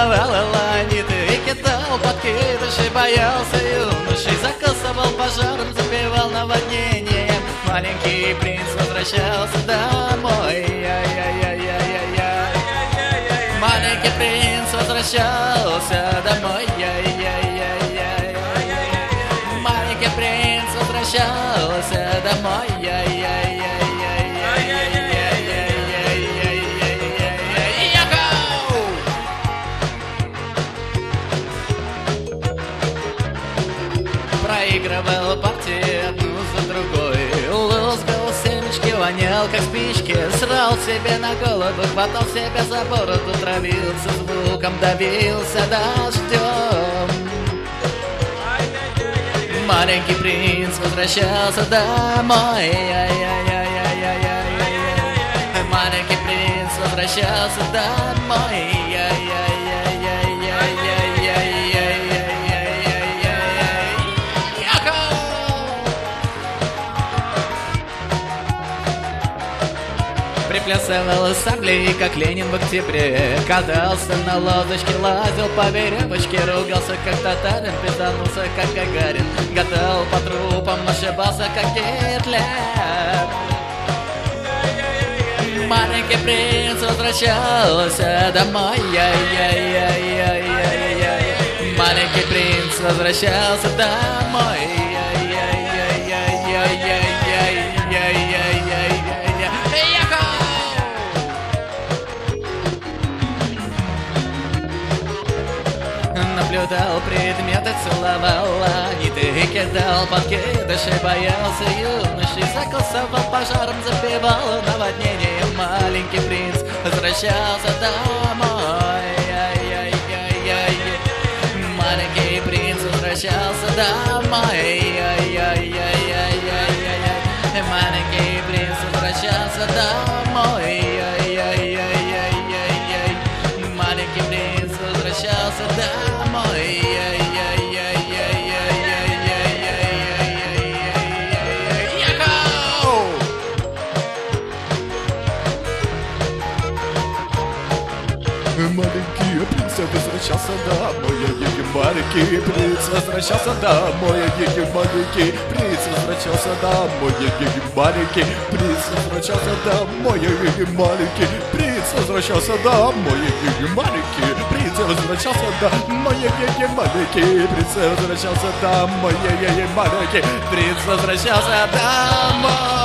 целовала ланиты и кидал подкидыши, боялся юношей, закусывал пожаром, запивал наводнением. Маленький принц возвращался домой. Маленький принц возвращался домой. Маленький принц возвращался домой. Проигрывал партии одну за другой, лузгал семечки, вонял как спички, срал себе на голову, хватал себя за бороду, травился звуком, давился дождем. Маленький принц возвращался домой. Маленький принц возвращался домой. Приплясывал саблей, как Ленин в октябре, катался на лодочке, лазил по веревочке, ругался как татарин, пизданулся как Гагарин, гадал по трупам, ошибался как Гитлер. Маленький принц возвращался домой. Маленький принц возвращался домой. Наблюдал предметы, целовал ланиты, кидал подкидыши, боялся юношей, закусывал пожаром, запивал наводнением. Маленький принц возвращался домой. Маленький принц возвращался домой. Маленький принц возвращался домой. Маленький принц возвращался домой. Маленький принц возвращался домой. Маленький принц возвращался домой. Маленький принц возвращался домой. Маленький принц возвращался домой. Маленький принц возвращался домой. Маленький принц возвращался домой. Маленький принц возвращался домой. Маленький принц возвращался домой.